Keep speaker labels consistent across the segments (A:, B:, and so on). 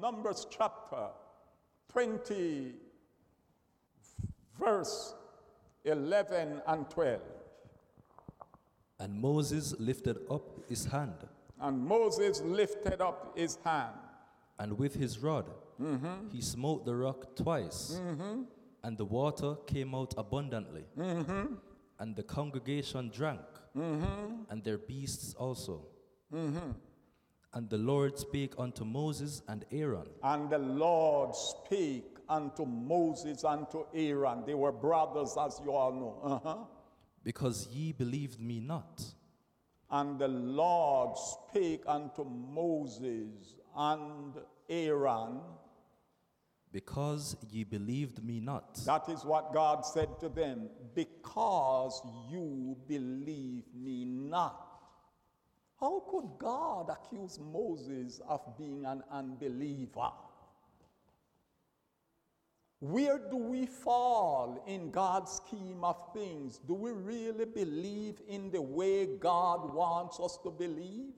A: Numbers chapter 20, verse 11 and 12.
B: And Moses lifted up his hand,
A: And Moses lifted up his hand,
B: and with his rod he smote the rock twice, and the water came out abundantly. And the congregation drank, and their beasts also. And the Lord spake unto Moses and Aaron.
A: And the Lord spake unto Moses and to Aaron. They were brothers, as you all know.
B: Because ye believed me not.
A: And the Lord spake unto Moses and Aaron.
B: Because ye believed me not.
A: That is what God said to them. Because you believe me not. How could God accuse Moses of being an unbeliever? Where do we fall in God's scheme of things? Do we really believe in the way God wants us to believe?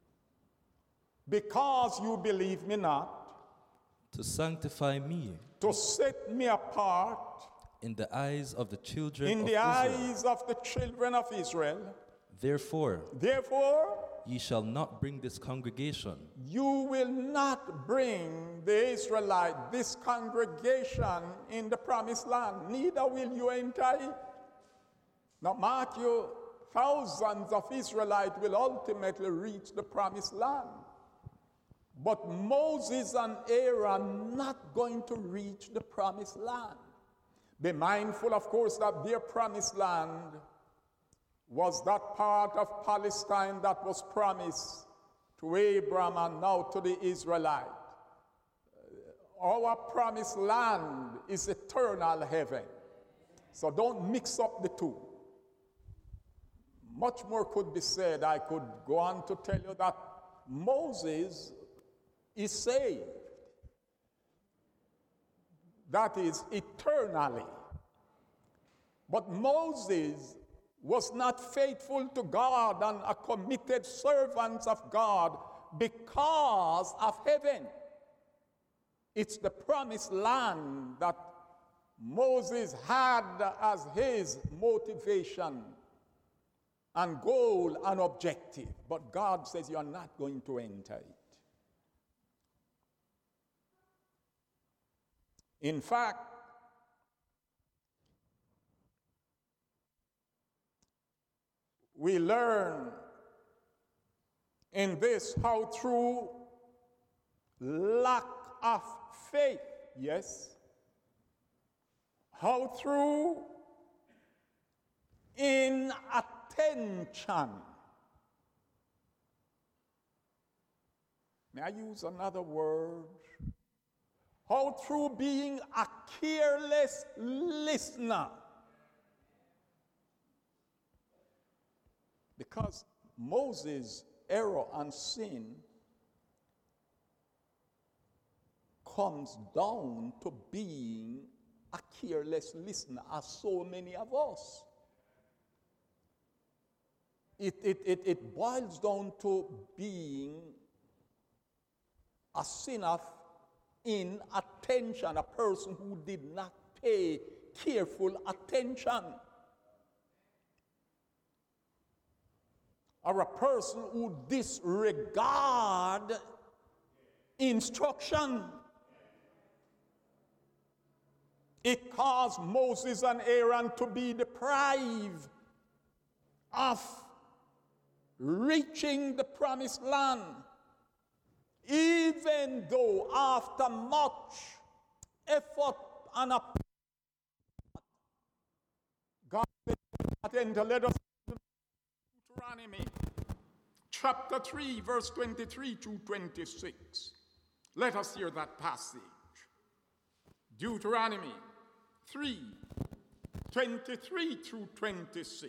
A: Because you believe me not,
B: to sanctify me,
A: to set me apart
B: in the eyes of the children
A: in
B: of
A: the
B: Israel.
A: eyes of the children of Israel.
B: Therefore,
A: Ye
B: shall not bring this congregation,
A: you will not bring the Israelite, this congregation, in the promised land, neither will you enter it. Now mark you, thousands of Israelites will ultimately reach the promised land. But Moses and Aaron not going to reach the promised land. Be mindful, of course, that their promised land was that part of Palestine that was promised to Abraham and now to the Israelite. Our promised land is eternal heaven. So don't mix up the two. Much more could be said. I could go on to tell you that Moses is saved. That is eternally. But Moses was not faithful to God and a committed servant of God because of heaven. It's the promised land that Moses had as his motivation and goal and objective. But God says you're not going to enter it. In fact, we learn in this how through lack of faith, yes, how through inattention. May I use another word? How through being a careless listener. Because Moses' error and sin comes down to being a careless listener, as so many of us. It boils down to being a sin of inattention, a person who did not pay careful attention. Or a person who disregard instruction. It caused Moses and Aaron to be deprived of reaching the promised land, even though after much effort and God said, let us Deuteronomy chapter 3, verse 23 to 26. Let us hear that passage. Deuteronomy 3, 23 through 26.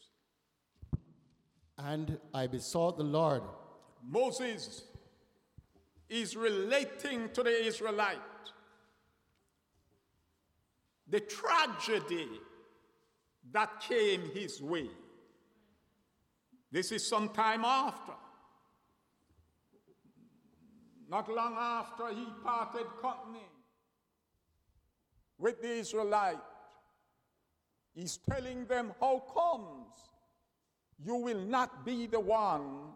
C: And I besought the Lord.
A: Moses is relating to the Israelite the tragedy that came his way. This is some time after. not long after he parted company with the Israelite, he's telling them how comes you will not be the one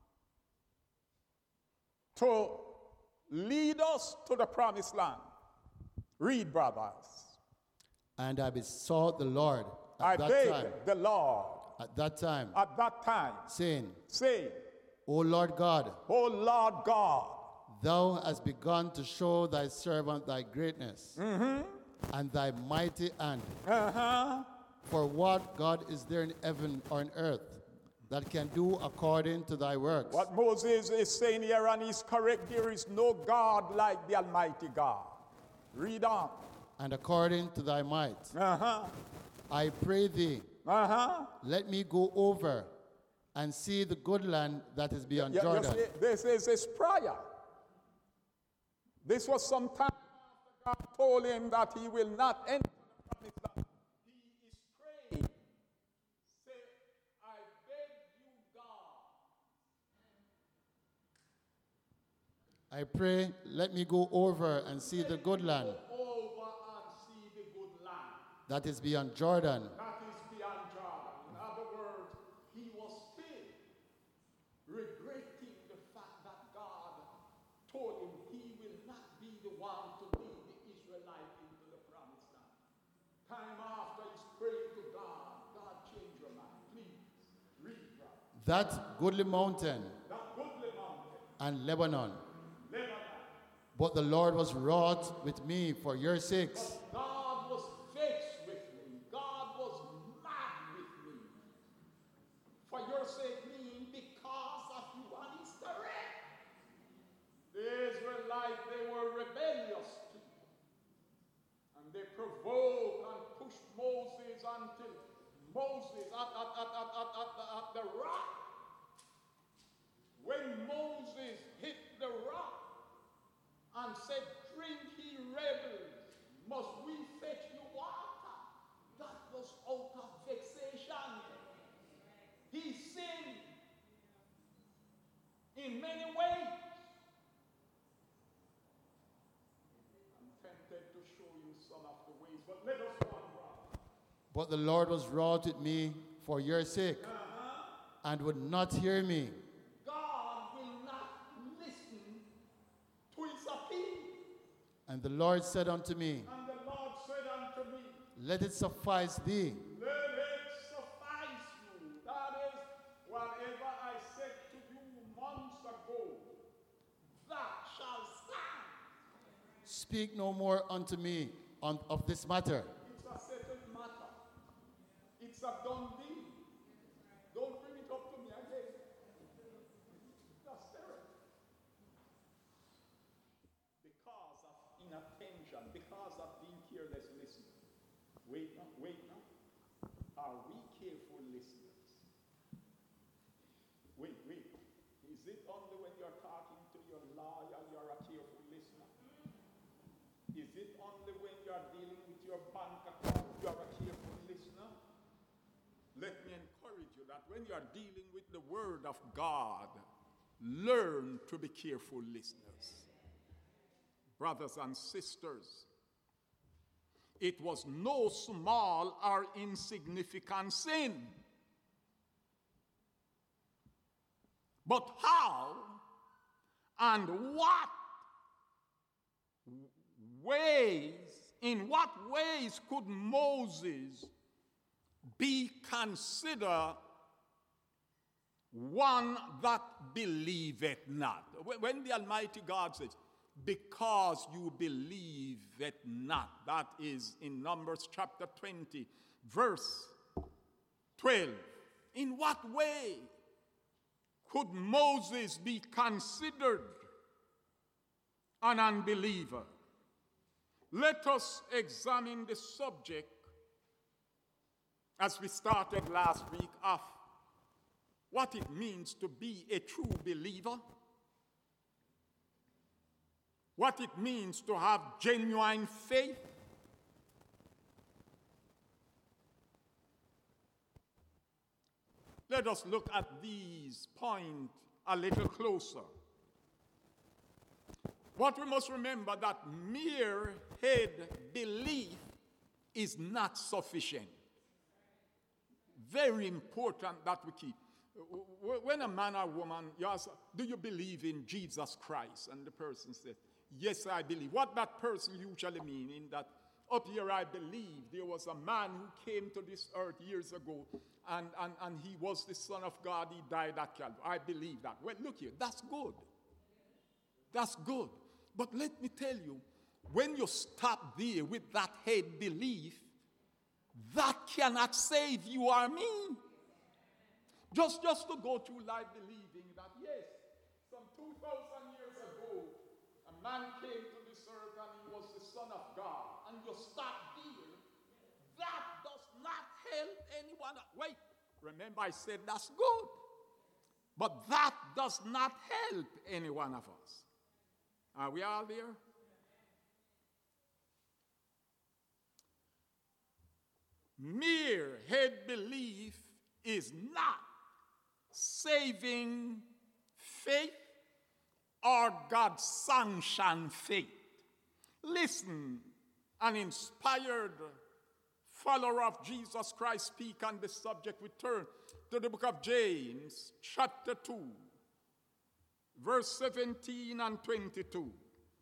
A: to lead us to the promised land. Read, brothers.
C: And I besought the Lord
A: I
C: at that
A: begged
C: time,
A: the Lord
C: at that time,
A: saying,
C: saying, O Lord God,
A: O Lord God,
C: thou hast begun to show thy servant thy greatness and thy mighty hand. For what God is there in heaven or in earth that can do according to thy works?
A: what Moses is saying here, and he's correct, there is no God like the Almighty God. Read on.
C: And according to thy might. I pray thee, let me go over and see the good land that is beyond Jordan.
A: You see, this is his prayer. This was some time after God told him that he will not enter the promised land. He is praying. Say, I beg you, God.
C: I pray, let me go over and see the good land
A: Over and see the good land.
C: that is beyond Jordan.
A: That is beyond Jordan. In other words, he was still regretting the fact that God told him he will not be the one to lead the Israelites into the promised land. Time after he's praying to God, God change your mind. Please, read, brother.
C: That goodly mountain
A: That goodly mountain,
C: and Lebanon.
A: Lebanon.
C: But the Lord was wroth with me for your sakes.
A: God was vexed with me. God was mad with me. For your sake, meaning because of you. And he's correct. The Israelites, they were rebellious people. And they provoked and pushed Moses until Moses at the rock. When Moses hit the rock and said, drink ye rebels, must we fetch you water? That was out of vexation. He sinned in many ways. I'm tempted to show you some of the ways, but let us go on, brother.
C: But the Lord was wroth with me for your sake and would not hear me.
A: God will not listen to his appeal.
C: And the Lord said unto me,
A: And the Lord said unto me,
C: let it suffice thee.
A: let it suffice you. That is, whatever I said to you months ago, that shall stand.
C: Speak no more unto me of this matter.
A: It's a settled matter. It's a done deal. Don't bring it up to me again. That's terrible. Because of inattention, because of being careless listening. Wait now, wait now. Are we careful listeners? Wait. Is it only when you're talking to your lawyer you're a careful listener? Is it only when you're dealing with your bank account you're a careful listener? Let me encourage you that when you're dealing with the Word of God, learn to be careful listeners. Brothers and sisters, it was no small or insignificant sin. But how and in what ways could Moses be considered one that believeth not? When the Almighty God says, because you believe it not, that is in Numbers chapter 20, verse 12. In what way could Moses be considered an unbeliever? Let us examine the subject as we started last week of what it means to be a true believer, what it means to have genuine faith. Let us look at these points a little closer. What we must remember that mere head belief is not sufficient. Very important that we keep. When a man or woman, you ask, do you believe in Jesus Christ? And the person says, yes, I believe. What that person usually means in that, up here I believe there was a man who came to this earth years ago and he was the Son of God, he died at Calvary. I believe that. Well, look here, that's good. That's good. But let me tell you, when you stop there with that head belief, that cannot save you or me. Just to go through life believing that, yes, some 2,000 years ago, a man came to this earth and he was the Son of God, and you stop there, that does not help anyone. Wait, remember I said that's good. But that does not help any one of us. Are we all there? Mere head belief is not saving faith or God-sanctioned faith. Listen, an inspired follower of Jesus Christ speak on this subject. We turn to the book of James, chapter 2, verse 17 and 22.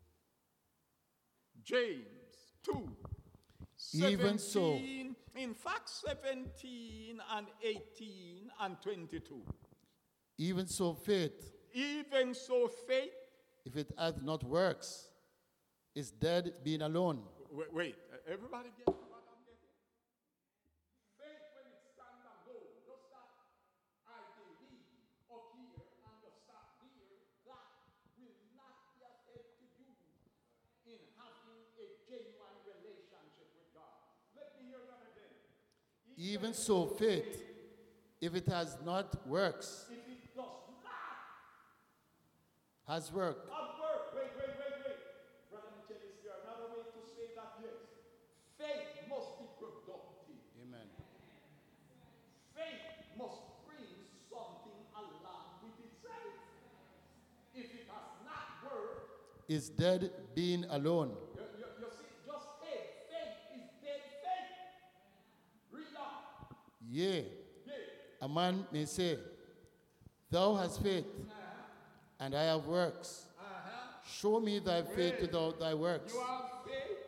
A: James 2, 17,
C: Even so,
A: in fact 17 and 18 and 22.
C: even so faith,
A: Even so faith,
C: if it hath not works, is dead being alone.
A: wait, everybody get what I'm getting? Faith when it stands alone, just that I believe up here and just stop there, that will not be of help to you in having a genuine relationship with God. Let me hear that again.
C: Even so faith, if it has not works,
A: If it does not
C: has worked.
A: have work, wait. Brother Michel, is there another way to say that? Yes. Faith must be productive.
C: Amen.
A: Faith must bring something along with itself. If it has not worked,
C: Is dead being alone.
A: you see, just faith is dead faith. Read on.
C: Yea,
A: Yeah.
C: a man may say, Thou hast faith, and I have works. Show me thy faith without thy works.
A: You have faith.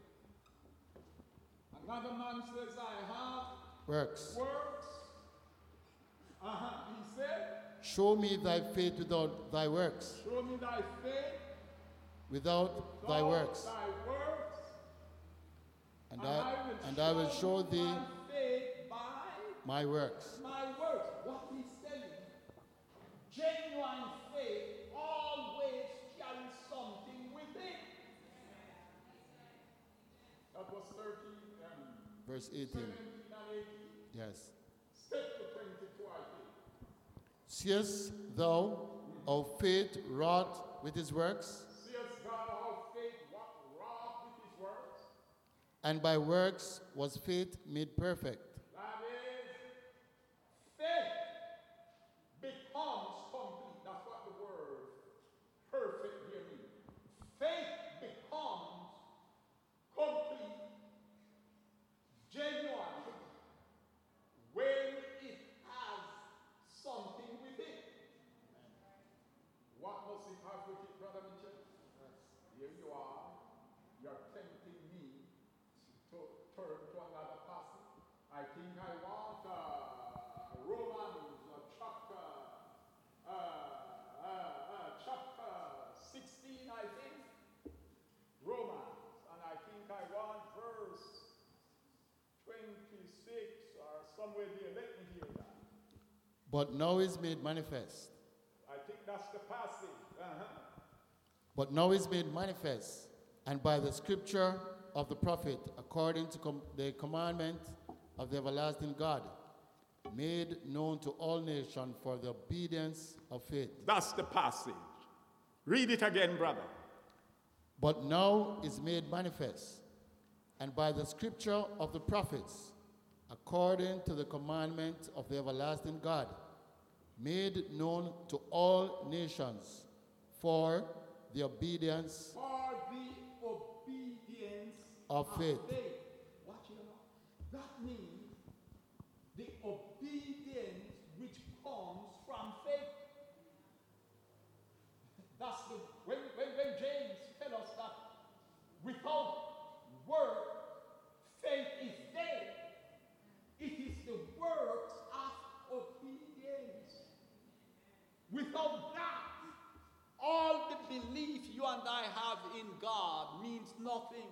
A: Another man says, I have
C: Works.
A: works. He said,
C: Show me thy faith without thy works.
A: show me thy faith.
C: Without thy works.
A: Thy works.
C: And I will show thee
A: my faith by
C: my works.
A: my works. What he's saying, genuine faith always carries something with it. That was 13,
C: Verse 18.
A: 17 and 18.
C: Yes.
A: Step to 22, I think.
C: Seest thou how faith wrought with his works?
A: Seest thou how faith wrought with his works?
C: And by works was faith made perfect.
A: That is, faith becomes complete. That's what the word perfect here means. Faith becomes complete, genuine, when it has something with it. What must it have with it, Brother Mitchell? Here you are. You're tempting me to turn to another passage. I think I want Romans chapter 16, I think. Romans. And I think I want verse 26 or somewhere there. Let me hear that.
C: But now is made manifest.
A: I think that's the passage.
C: But now is made manifest, and by the scripture of the prophet, according to the commandment of the everlasting God, made known to all nations for the obedience of faith.
A: That's the passage. Read it again, brother.
C: But now is made manifest, and by the scripture of the prophets, according to the commandment of the everlasting God, made known to all nations for the obedience
A: For the obedience
C: of faith.
A: Watch it now. That means the obedience which comes from faith. That's the when James tells us that without work, faith is dead. It is the works of obedience. Without that, all the belief you and I have in God means nothing.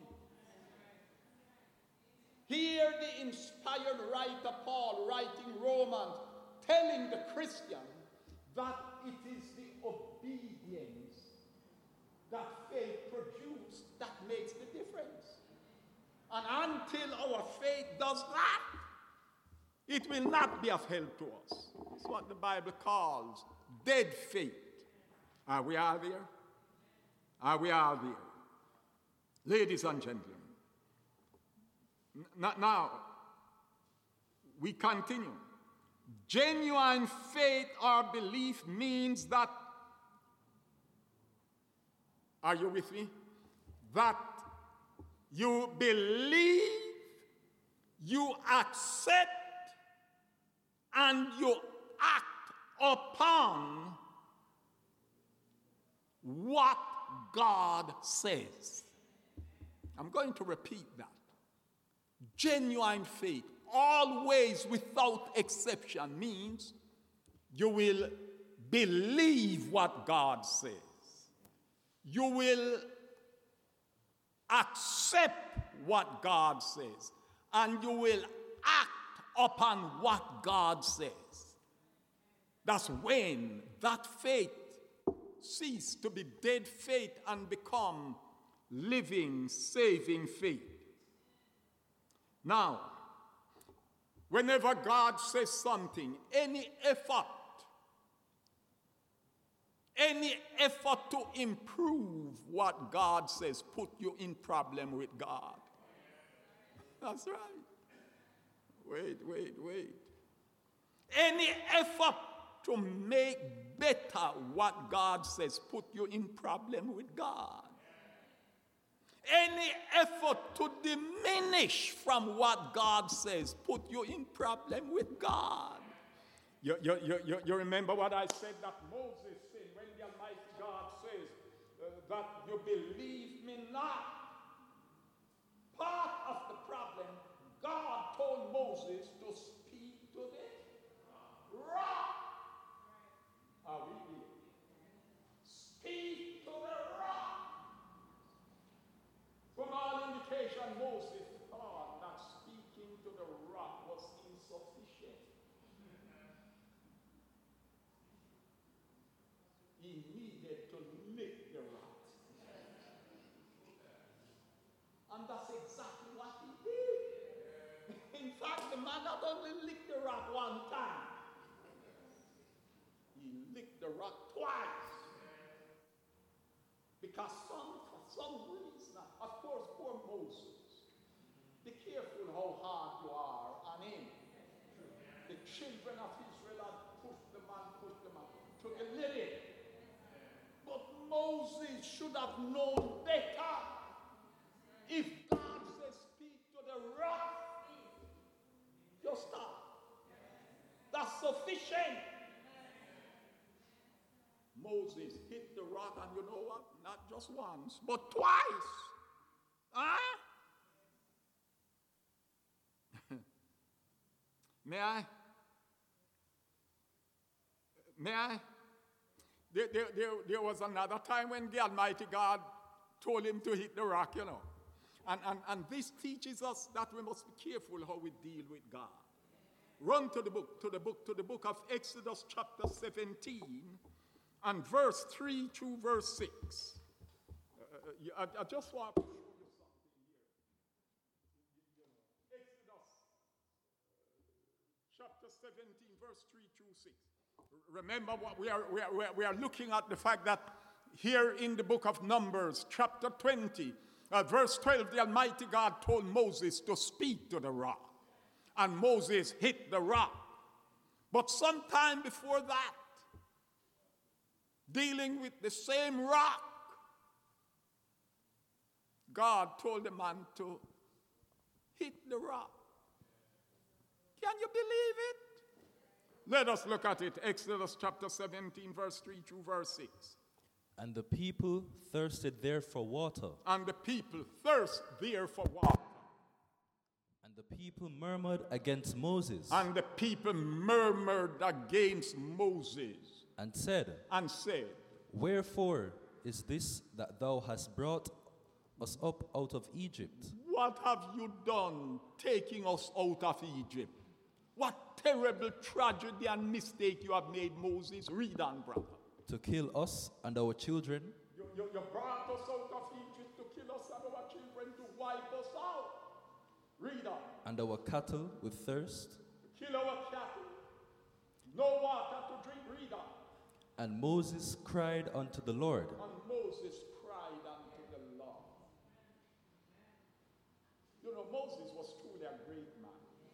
A: Here the inspired writer Paul, writing Romans, telling the Christian that it is the obedience that faith produces that makes the difference. And until our faith does that, it will not be of help to us. It's what the Bible calls dead faith. Are we all there? Are we all there? Ladies and gentlemen, now we continue. Genuine faith or belief means that, are you with me? That you believe, you accept, and you act upon what God says. I'm going to repeat that. Genuine faith, always without exception, means you will believe what God says. You will accept what God says. And you will act upon what God says. That's when that faith ceases to be dead faith and become living, saving faith. Now, whenever God says something, any effort to improve what God says put you in problem with God. That's right. Wait. Any effort to make better what God says put you in problem with God. Any effort to diminish from what God says put you in problem with God. You remember what I said that Moses said when the Almighty God says that you believe me not. Part of the problem, God told Moses to speak to the rock. Are we here? Speak to the rock. From all indication, Moses thought that speaking to the rock was insufficient. He needed to lick the rock. And that's exactly what he did. In fact, the man not only licked the rock one time, he licked the rock twice. Because for some reason, of course, poor Moses, be careful how hard you are on him. The children of Israel had pushed the man, to the limit. But Moses should have known better. If God says speak to the rock, just stop. That's sufficient. Moses hit the rock, and you know what? Not just once, but twice. Huh? May I? There was another time when the Almighty God told him to hit the rock, you know. And this teaches us that we must be careful how we deal with God. Run to the book of Exodus chapter 17 and verse 3 through verse 6. I just want to show you something here. Exodus chapter 17 verse 3 through 6. Remember what we are looking at the fact that here in the book of Numbers chapter 20 verse 12, the Almighty God told Moses to speak to the rock. And Moses hit the rock. But sometime before that, dealing with the same rock, God told the man to hit the rock. Can you believe it? Let us look at it. Exodus chapter 17, verse 3 through verse 6.
B: And the people thirsted there for water.
A: And the people thirst there for water.
B: And the people murmured against Moses.
A: And the people murmured against Moses.
B: And said, Wherefore is this that thou hast brought us up out of Egypt?
A: What have you done taking us out of Egypt? What terrible tragedy and mistake you have made, Moses. Read on, brother.
B: To kill us and our children.
A: You brought us out of Egypt to kill us and our children, to wipe us out. Read on.
B: And our cattle with thirst.
A: To kill our cattle. No water to drink. Read on.
B: And Moses cried unto the Lord.
A: And Moses cried unto the Lord. You know, Moses was truly a great man.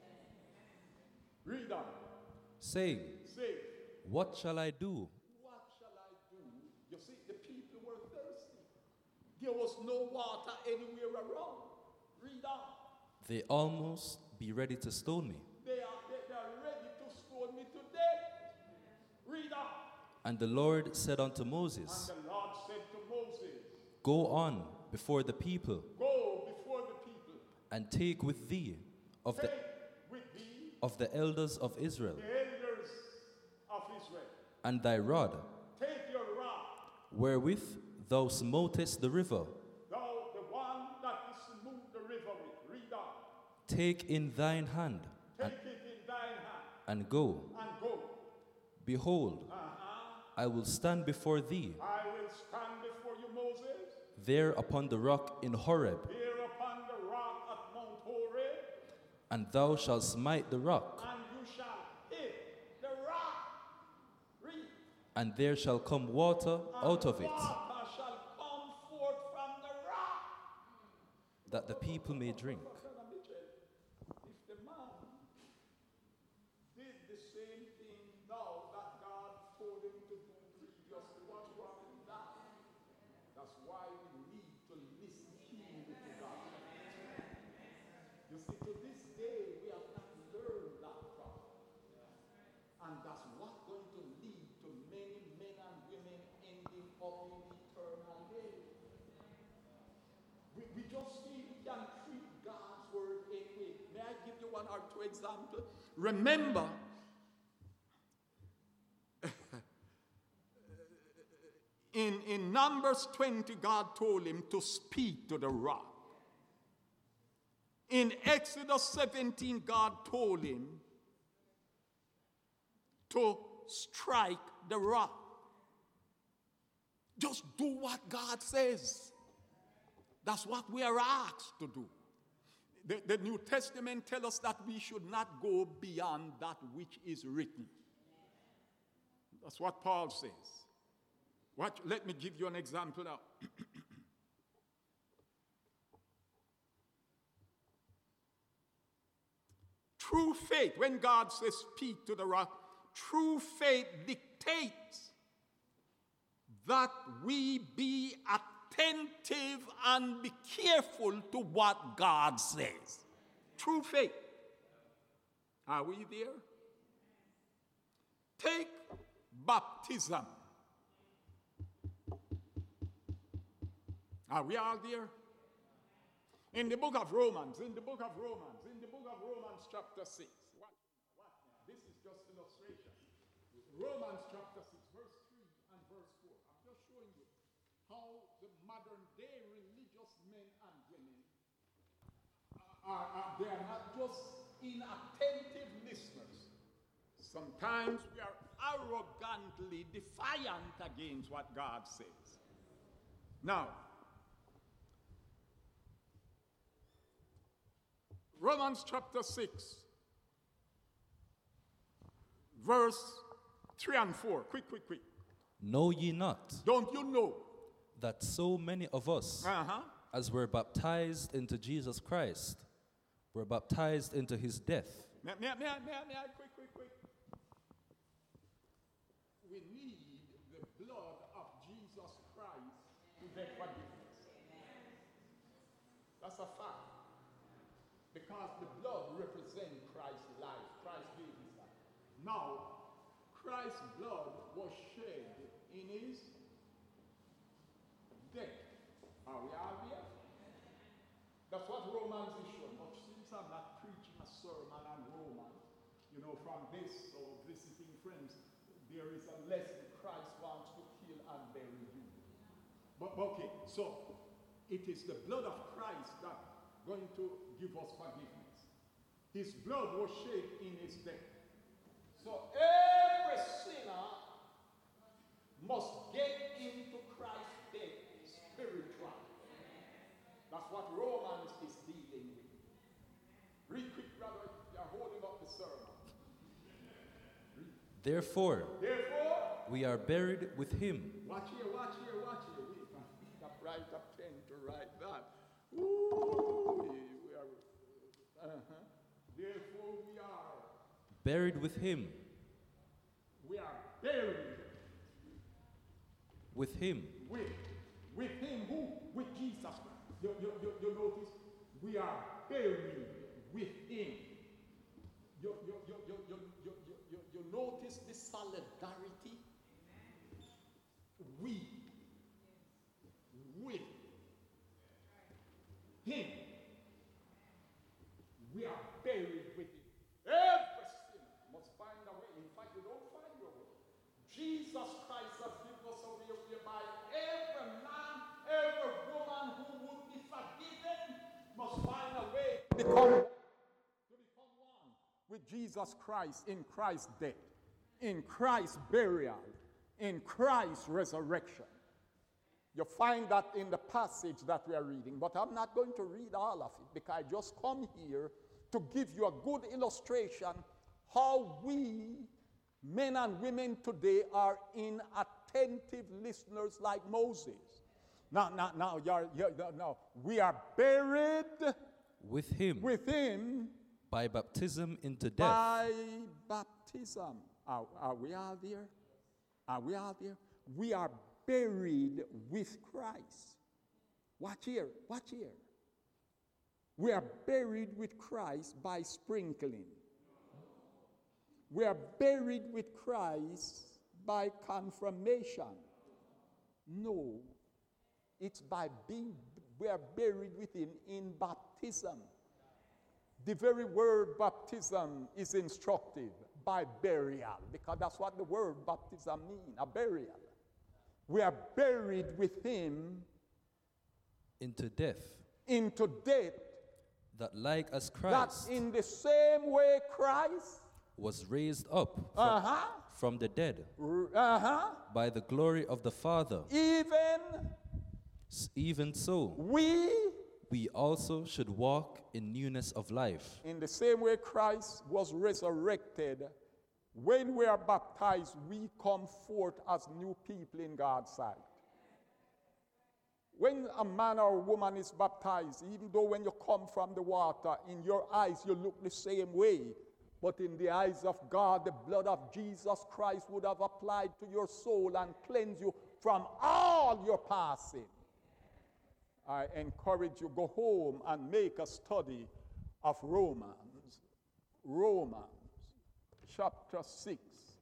A: Read on.
B: Saying, What shall I do?
A: What shall I do? You see, the people were thirsty. There was no water anywhere around. Read on.
B: They almost be ready to stone me.
A: They are ready to stone me to death. Read on.
B: And the Lord said unto Moses,
A: And the Lord said to Moses,
B: Go on before the people.
A: Go before the people.
B: And take with thee of the elders of Israel.
A: The elders of Israel.
B: And thy rod.
A: Take your rod.
B: Wherewith thou smotest the river.
A: Thou, the one that you smote the river with. Read on.
B: Take in thine hand.
A: Take it in thine hand.
B: And go.
A: And go.
B: Behold, I will stand before thee.
A: I will stand before you, Moses.
B: There upon the rock in Horeb.
A: Here upon the rock at Mount Horeb.
B: And thou shalt smite the rock.
A: And you shall hit the rock. Read.
B: And there shall come water out of it,
A: Water shall come forth from the rock.
B: that the people may drink.
A: If the man did the same thing now that God told him to do previously, what's wrong with that? That's why we need to listen keenly to God. You see, to this day, we have not learned that part. And that's what's going to lead to many men and women ending up in eternal hell. We just feel we can treat God's word anyway. May I give you one or two examples? Remember, in Numbers 20, God told him to speak to the rock. In Exodus 17, God told him to strike the rock. Just do what God says. That's what we are asked to do. The New Testament tells us that we should not go beyond that which is written. That's what Paul says. Let me give you an example now. True faith, when God says speak to the rock, true faith dictates that we be attentive and be careful to what God says. True faith. Are we there? Take baptism. Are we all there? In the book of Romans chapter 6. What? This is just illustration. Romans chapter 6, verse 3 and verse 4. I'm just showing you how the modern day religious men and women they are not just inattentive listeners. Sometimes we are arrogantly defiant against what God says. Now, Romans chapter 6, verse 3 and 4. Quick.
B: Know ye not
A: Don't you know?
B: that so many of us, as were baptized into Jesus Christ, were baptized into his death?
A: May I, quick. We need the blood of Jesus Christ to get forgiveness. That's a fact. Because the blood represents Christ's life. Christ gave his life. Now, Christ's blood was shed in his death. Are we all here? That's what Romans is showing. But since I'm not preaching a sermon on Romans, from this or visiting friends, there is a lesson Christ wants to kill and bury you. But okay, so it is the blood of Christ that's going to give us forgiveness. His blood was shed in his death. So every sinner must get into Christ's death spiritually. That's what Romans is dealing with. Read quick, brother. You're holding up the sermon.
B: Therefore, we are buried with him.
A: Watch here. I'll write a pen to write that. Ooh, we are, Therefore, we are
B: buried with him.
A: We are buried
B: with him.
A: With him who? With Jesus Christ. You notice? We are buried with him. You notice the solidarity? We with him. We are buried with him. Every sinner must find a way. In fact, you don't find your way. Jesus Christ has given us a way whereby every man, every woman who would be forgiven must find a way to become one with Jesus Christ in Christ's death, in Christ's burial, in Christ's resurrection. You find that in the passage that we are reading, but I'm not going to read all of it because I just come here to give you a good illustration how we, men and women today, are inattentive listeners like Moses. Now, we are buried
B: with him by baptism into death.
A: By baptism. Are we all there? Are we all there? We are buried with Christ. Watch here. We are buried with Christ by sprinkling. We are buried with Christ by confirmation. No, it's by we are buried with him in baptism. The very word baptism is instructive, by burial, because that's what the word baptism means, a burial. We are buried with him
B: into death. That like as Christ,
A: that in the same way Christ
B: was raised up from the dead by the glory of the Father, even so we also should walk in newness of life.
A: In the same way Christ was resurrected, when we are baptized, we come forth as new people in God's sight. When a man or a woman is baptized, even though when you come from the water, in your eyes you look the same way, but in the eyes of God, the blood of Jesus Christ would have applied to your soul and cleansed you from all your past sin. I encourage you, go home and make a study of Romans chapter 6,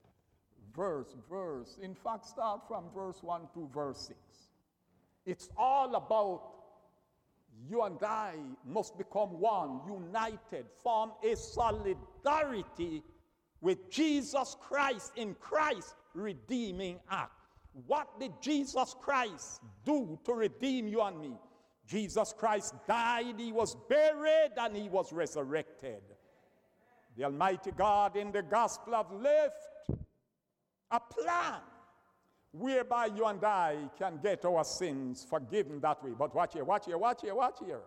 A: verse. In fact, start from verse 1 to verse 6. It's all about you and I must become one, united, form a solidarity with Jesus Christ in Christ's redeeming act. What did Jesus Christ do to redeem you and me? Jesus Christ died, he was buried, and he was resurrected. The Almighty God in the gospel have left a plan whereby you and I can get our sins forgiven that way. But watch here.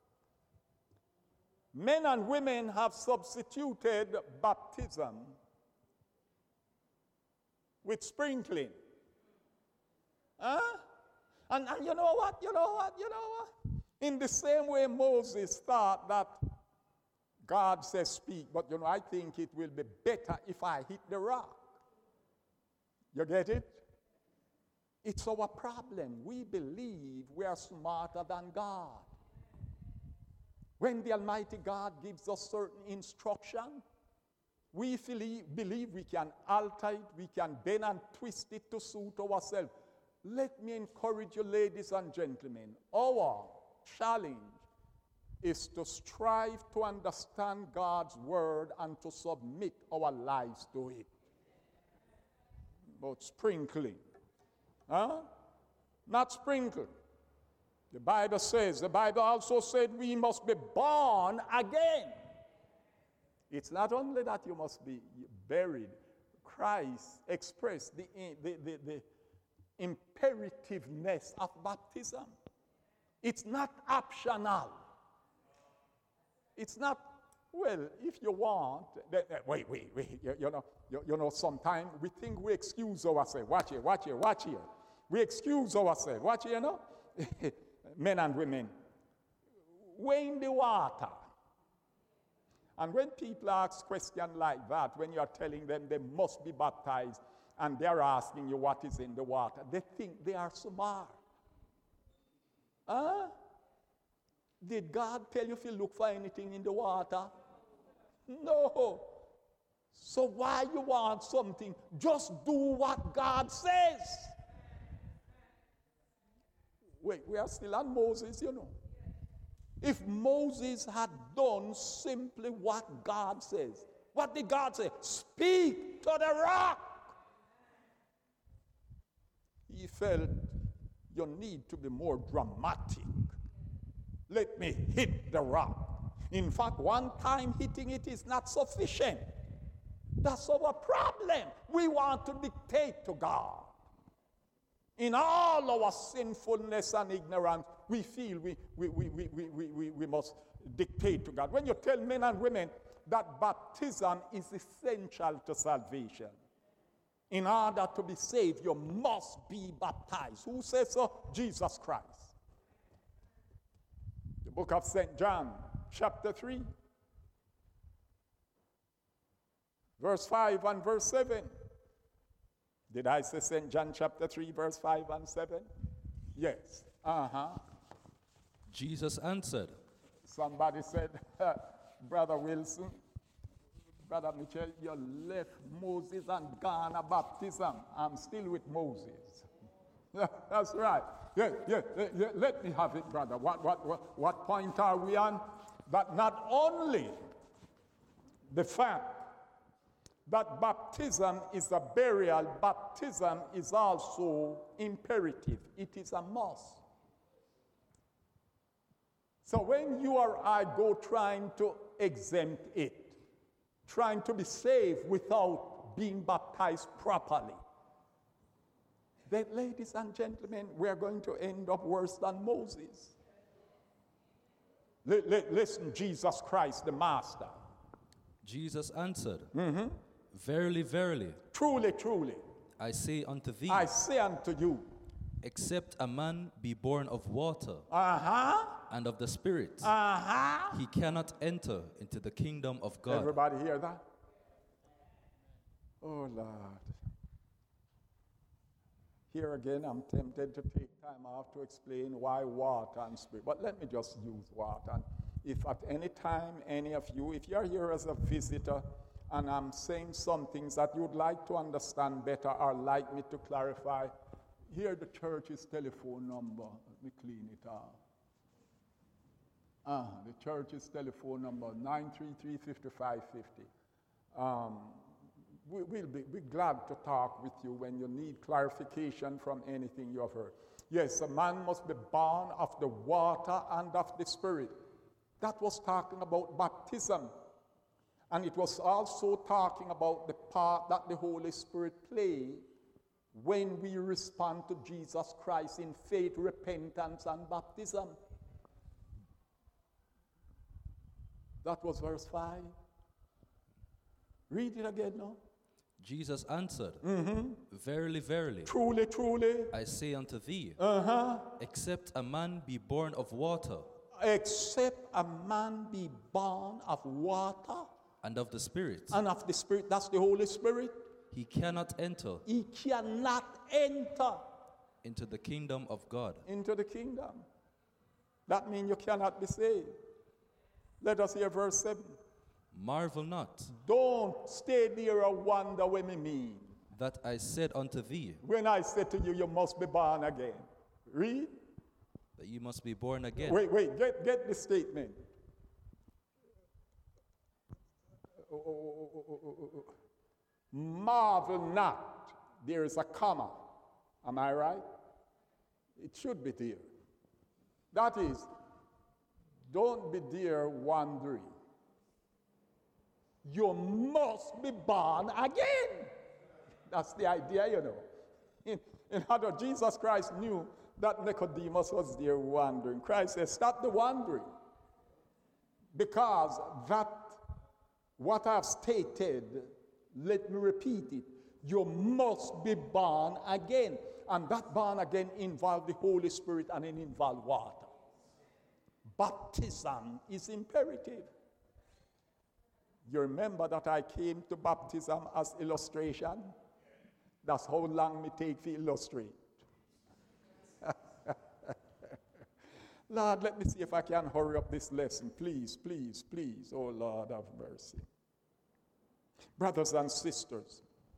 A: Men and women have substituted baptism with sprinkling. And you know what? In the same way Moses thought that God says speak, but I think it will be better if I hit the rock. You get it? It's our problem. We believe we are smarter than God. When the Almighty God gives us certain instruction, we believe we can alter it, we can bend and twist it to suit ourselves. Let me encourage you, ladies and gentlemen, our challenge is to strive to understand God's word and to submit our lives to it. But sprinkling, not sprinkle. The Bible also said we must be born again. It's not only that you must be buried. Christ expressed the imperativeness of baptism. It's not optional. It's not, well, if you want, wait. You know, sometimes we think we excuse ourselves. Watch here. We excuse ourselves. Watch here, you know? Men and women. We're in the water. And when people ask questions like that, when you're telling them they must be baptized, and they're asking you what is in the water, they think they are smart. Did God tell you if you look for anything in the water? No. So why you want something? Just do what God says. Wait, we are still on Moses, you know. If Moses had done simply what God says, what did God say? Speak to the rock. He felt you need to be more dramatic. Let me hit the rock. In fact, one time hitting it is not sufficient. That's our problem. We want to dictate to God. In all our sinfulness and ignorance, we feel we must dictate to God. When you tell men and women that baptism is essential to salvation, in order to be saved, you must be baptized. Who says so? Jesus Christ. The book of St. John, chapter 3, verse 5 and verse 7. Did I say St. John chapter 3, verse 5 and 7? Yes.
B: Jesus answered.
A: Somebody said, Brother Wilson, Brother Mitchell, you left Moses and gone a baptism. I'm still with Moses. That's right. Yeah, let me have it, brother. What point are we on? But not only the fact that baptism is a burial, baptism is also imperative. It is a must. So when you or I go trying to exempt it, trying to be saved without being baptized properly, then, ladies and gentlemen, we are going to end up worse than Moses. Listen, Jesus Christ, the Master.
B: Jesus answered, Verily, verily,
A: truly, truly,
B: I say unto thee,
A: I say unto you,
B: except a man be born of water and of the Spirit, he cannot enter into the kingdom of God.
A: Everybody hear that? Oh, Lord. Here again, I'm tempted to take time off to explain why water and spirit. But let me just use water. And if at any time, any of you, if you're here as a visitor and I'm saying some things that you'd like to understand better or like me to clarify, here the church's telephone number. Let me clean it off. The church's telephone number, 933-5550. We'll be glad to talk with you when you need clarification from anything you have heard. Yes, a man must be born of the water and of the Spirit. That was talking about baptism. And it was also talking about the part that the Holy Spirit plays when we respond to Jesus Christ in faith, repentance, and baptism. That was verse 5. Read it again now.
B: Jesus answered, Verily, verily,
A: truly, truly,
B: I say unto thee, except a man be born of water,
A: except a man be born of water
B: and of the Spirit,
A: that's the Holy Spirit,
B: he cannot enter into the kingdom of God.
A: Into the kingdom. That means you cannot be saved. Let us hear verse 7.
B: Marvel not
A: Don't stay there and wonder what me mean.
B: that I said unto thee,
A: When I said to you, you must be born again. Read.
B: that you must be born again.
A: Wait, get the statement. Marvel not. There is a comma. Am I right? It should be there. That is, don't be there wondering. You must be born again. That's the idea, you know. In other words, Jesus Christ knew that Nicodemus was there wondering. Christ says, stop the wondering. Because that, what I've stated, let me repeat it. You must be born again. And that born again involves the Holy Spirit and it involves water. Baptism is imperative. You remember that I came to baptism as illustration? That's how long me take to illustrate. Lord, let me see if I can hurry up this lesson. Please, please, please. Oh, Lord, have mercy. Brothers and sisters,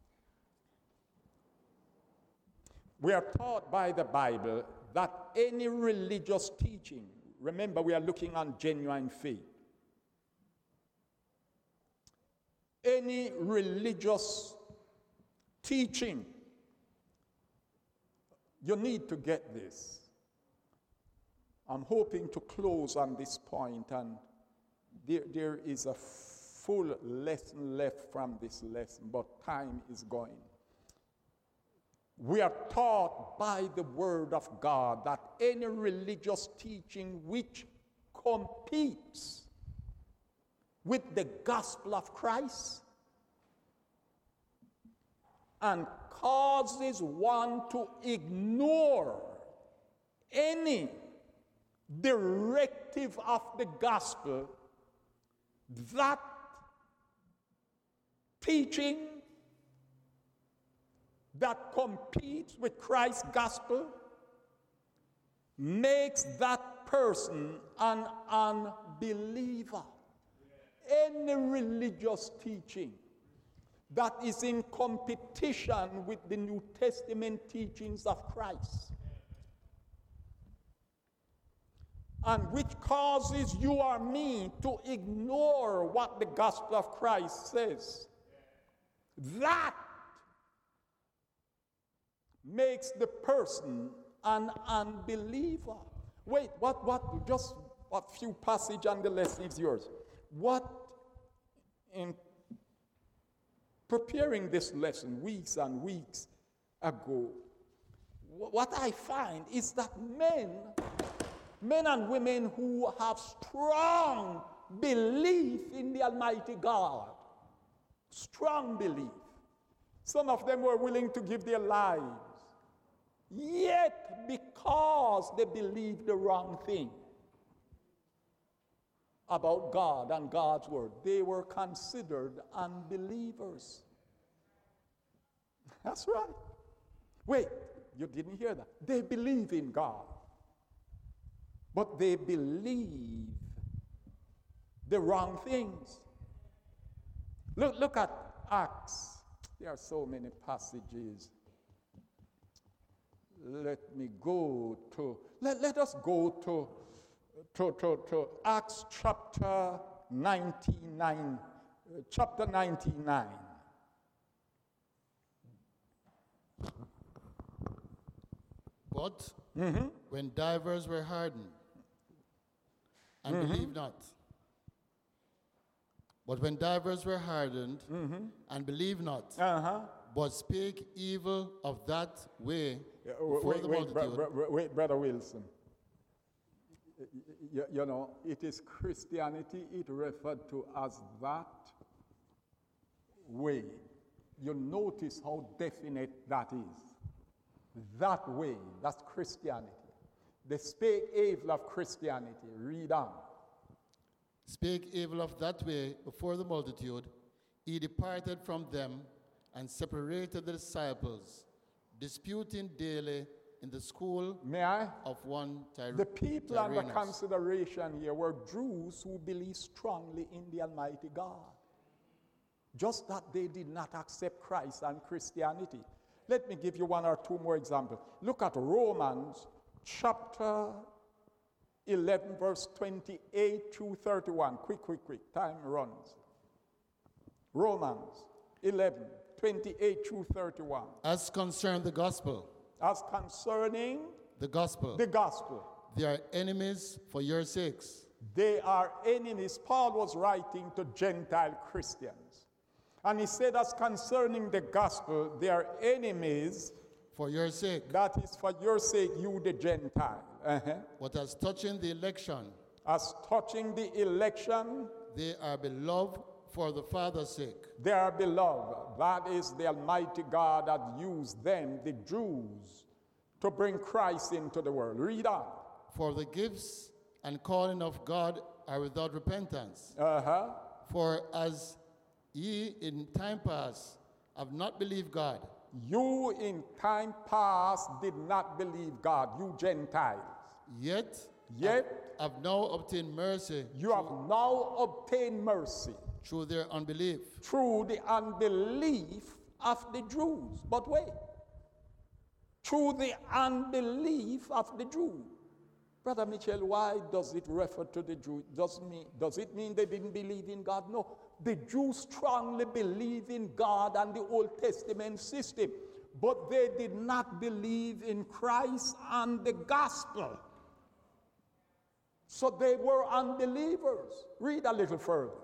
A: we are taught by the Bible that any religious teaching, remember we are looking on genuine faith, any religious teaching, you need to get this. I'm hoping to close on this point, and there is a full lesson left from this lesson, but time is going. We are taught by the Word of God that any religious teaching which competes with the gospel of Christ and causes one to ignore any directive of the gospel, that teaching that competes with Christ's gospel makes that person an unbeliever. Any religious teaching that is in competition with the New Testament teachings of Christ and which causes you or me to ignore what the gospel of Christ says, that makes the person an unbeliever. Wait, what? Just a few passage on the lesson is yours. What, in preparing this lesson weeks and weeks ago, what I find is that men and women who have strong belief in the Almighty God, strong belief, some of them were willing to give their lives, yet because they believed the wrong thing about God and God's word, they were considered unbelievers. That's right. Wait, you didn't hear that. They believe in God, but they believe the wrong things. Look at Acts. There are so many passages. Let us go to Acts chapter 99. Chapter 99.
C: But when divers were hardened and believed not. But when divers were hardened and believed not, but spake evil of that way before the multitude.
A: Wait, Brother Wilson. You know, it is Christianity, it referred to as that way. You notice how definite that is. That way, that's Christianity. They spake evil of Christianity. Read on.
C: Spake evil of that way before the multitude. He departed from them and separated the disciples, disputing daily in the school
A: May I?
C: of one
A: The people under
C: Tyrannus.
A: consideration here were Jews who believed strongly in the Almighty God. Just that they did not accept Christ and Christianity. Let me give you one or two more examples. Look at Romans chapter 11, verse 28 through 31. Quick. Time runs. Romans 11, 28 through 31.
C: As concerned the gospel,
A: As concerning
C: the gospel,
A: the gospel,
C: they are enemies for your sakes.
A: they are enemies. Paul was writing to Gentile Christians. And he said, as concerning the gospel, they are enemies.
C: For your sake.
A: That is for your sake, you the Gentile.
C: But as touching the election,
A: As touching the election,
C: they are beloved for the Father's sake.
A: they are beloved. That is the Almighty God that used them, the Jews, to bring Christ into the world. Read on.
C: For the gifts and calling of God are without repentance.
A: Uh-huh.
C: For as ye in time past have not believed God,
A: You in time past did not believe God, you Gentiles.
C: yet
A: Yet
C: have now obtained mercy
A: you have now obtained mercy
C: through their unbelief.
A: through the unbelief of the Jews. But wait, through the unbelief of the Jews. Brother Mitchell, why does it refer to the Jews? Does it mean they didn't believe in God? No. The Jews strongly believe in God and the Old Testament system, but they did not believe in Christ and the gospel. So they were unbelievers. Read a little further.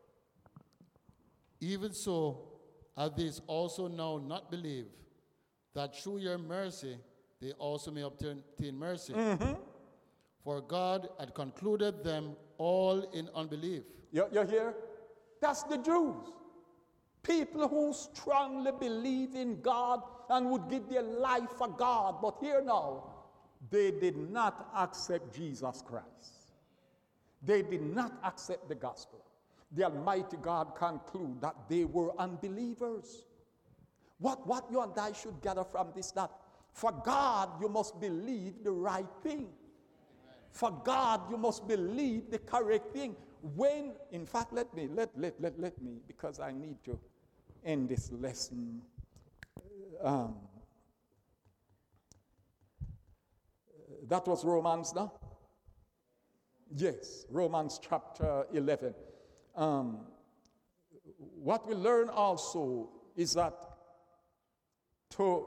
C: Even so, have these also now not believe that through your mercy they also may obtain mercy? For God had concluded them all in unbelief.
A: You hear? That's the Jews. People who strongly believe in God and would give their life for God. But here now, they did not accept Jesus Christ. They did not accept the gospel. The Almighty God concluded that they were unbelievers. What you and I should gather from this, that for God you must believe the right thing. For God you must believe the correct thing. When, in fact, let me, because I need to end this lesson. That was Romans, no? Yes, Romans chapter 11. What we learn also is that to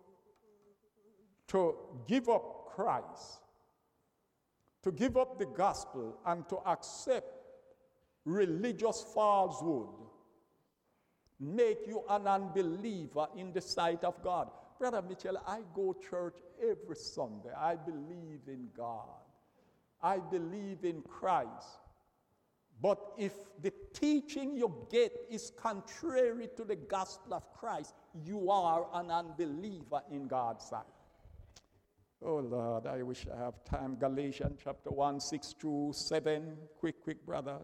A: give up Christ, to give up the gospel, and to accept religious falsehood make you an unbeliever in the sight of God. Brother Mitchell, I go to church every Sunday. I believe in God. I believe in Christ. But if the teaching you get is contrary to the gospel of Christ, you are an unbeliever in God's sight. Oh Lord, I wish I have time. Galatians chapter 1, 6 through 7. Quick, brother.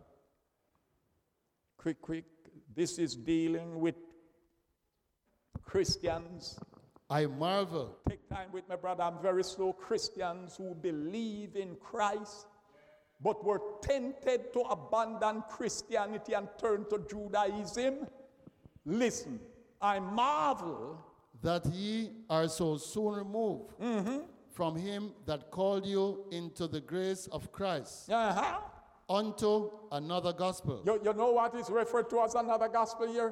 A: Quick. This is dealing with Christians.
C: I marvel.
A: Take time with me, brother. I'm very slow. Christians who believe in Christ, but were tempted to abandon Christianity and turn to Judaism. Listen, I marvel
C: that ye are so soon removed from him that called you into the grace of Christ unto another gospel.
A: You know what is referred to as another gospel here?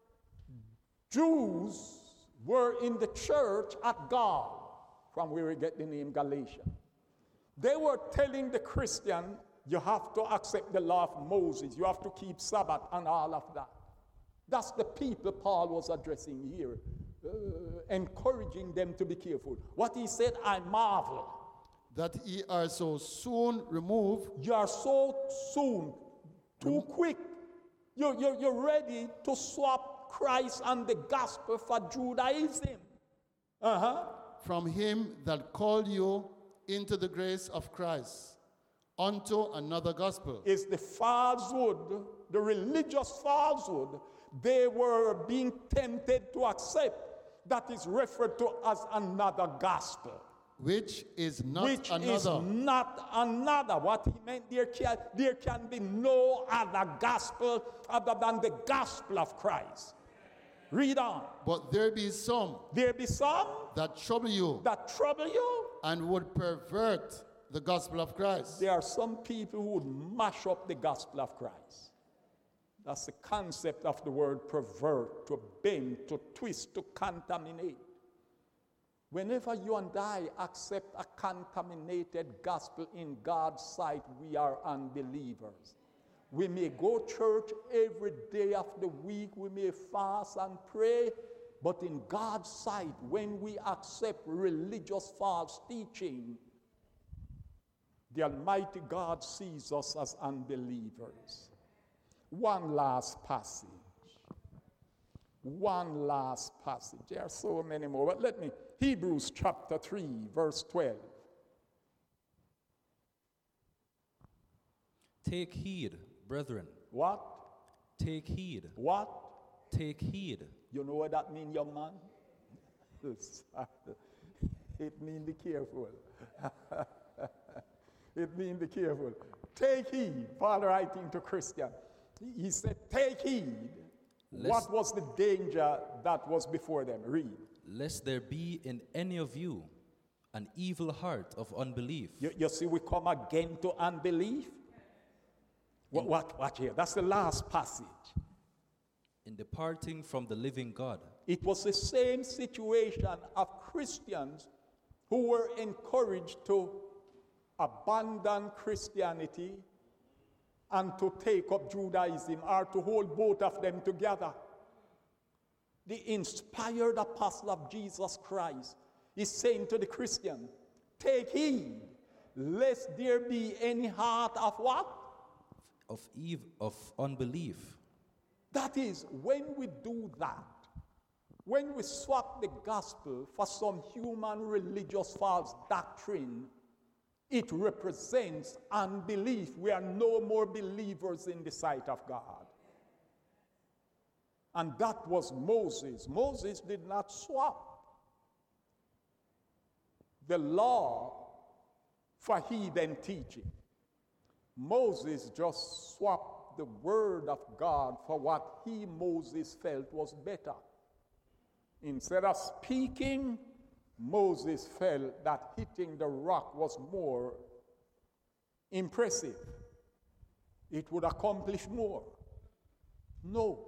A: Jews were in the church at God, from where we get the name Galatians. They were telling the Christian, you have to accept the law of Moses, you have to keep Sabbath and all of that. That's the people Paul was addressing here, encouraging them to be careful. What he said, I marvel.
C: That ye are so soon removed.
A: You are so soon, too quick. You're ready to swap Christ and the gospel for Judaism.
C: From him that called you into the grace of Christ unto another gospel.
A: Is the falsehood, the religious falsehood they were being tempted to accept, that is referred to as another gospel.
C: which is not
A: which
C: another.
A: is not another. What he meant, there can be no other gospel other than the gospel of Christ. Read on.
C: But there be some
A: There be some
C: that trouble you
A: that trouble you.
C: and would pervert the gospel of Christ.
A: There are some people who would mash up the gospel of Christ. That's the concept of the word pervert, to bend, to twist, to contaminate. Whenever you and I accept a contaminated gospel in God's sight, we are unbelievers. We may go to church every day of the week, we may fast and pray, but in God's sight, when we accept religious false teaching, the Almighty God sees us as unbelievers. One last passage. One last passage. There are so many more, but let me. Hebrews chapter 3, verse 12.
B: Take heed, brethren.
A: What?
B: Take heed.
A: What?
B: Take heed.
A: You know what that means, young man? It means be careful. It means be careful. Take heed. Paul writing to Christian. He said, take heed. What was the danger that was before them? Read.
B: Lest there be in any of you an evil heart of unbelief.
A: You see, we come again to unbelief. Watch here. That's the last passage.
B: In departing from the living God.
A: It was the same situation of Christians who were encouraged to abandon Christianity and to take up Judaism, or to hold both of them together. The inspired apostle of Jesus Christ is saying to the Christian, take heed, lest there be any heart of what?
B: Of unbelief.
A: That is, when we do that, when we swap the gospel for some human religious false doctrine, it represents unbelief. We are no more believers in the sight of God. And that was Moses. Moses did not swap the law for heathen teaching. Moses just swapped the word of God for what he, Moses, felt was better. Instead of speaking, Moses felt that hitting the rock was more impressive. It would accomplish more. No.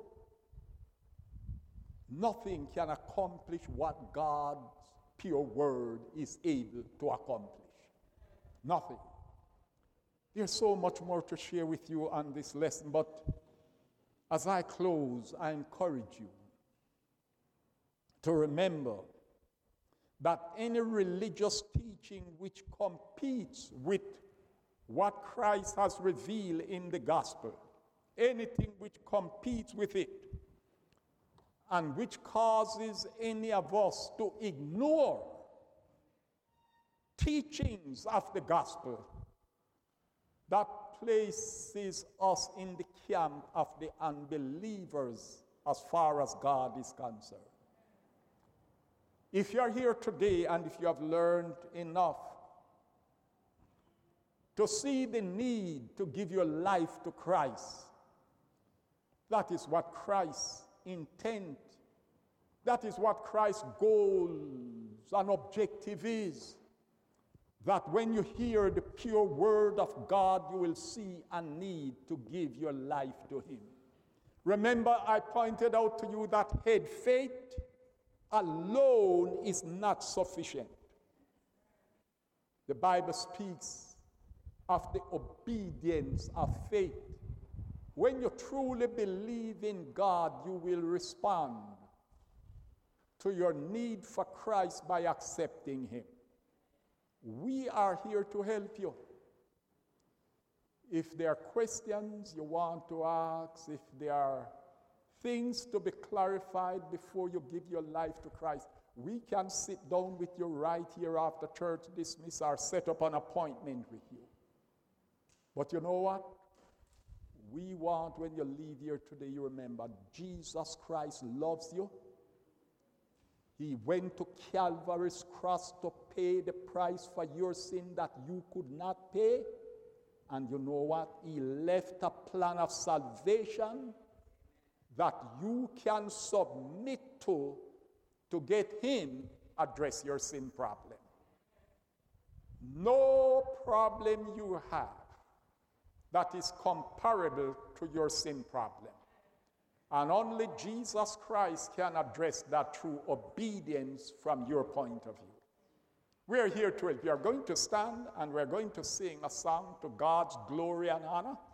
A: Nothing can accomplish what God's pure word is able to accomplish. Nothing. There's so much more to share with you on this lesson, but as I close, I encourage you to remember that any religious teaching which competes with what Christ has revealed in the gospel, anything which competes with it, and which causes any of us to ignore teachings of the gospel, that places us in the camp of the unbelievers as far as God is concerned. If you are here today and if you have learned enough to see the need to give your life to Christ, that is what Christ's intent, that is what Christ's goals and objective is. That when you hear the pure word of God, you will see a need to give your life to him. Remember, I pointed out to you that head faith alone is not sufficient. The Bible speaks of the obedience of faith. When you truly believe in God, you will respond to your need for Christ by accepting him. We are here to help you. If there are questions you want to ask, if there are things to be clarified before you give your life to Christ, we can sit down with you right here after church dismiss or set up an appointment with you. But you know what? We want, when you leave here today, you remember Jesus Christ loves you. He went to Calvary's cross to pay the price for your sin that you could not pay. And you know what? He left a plan of salvation that you can submit to get him address your sin problem. No problem you have that is comparable to your sin problem. And only Jesus Christ can address that through obedience from your point of view. We're here to help. We are going to stand and we're going to sing a song to God's glory and honor.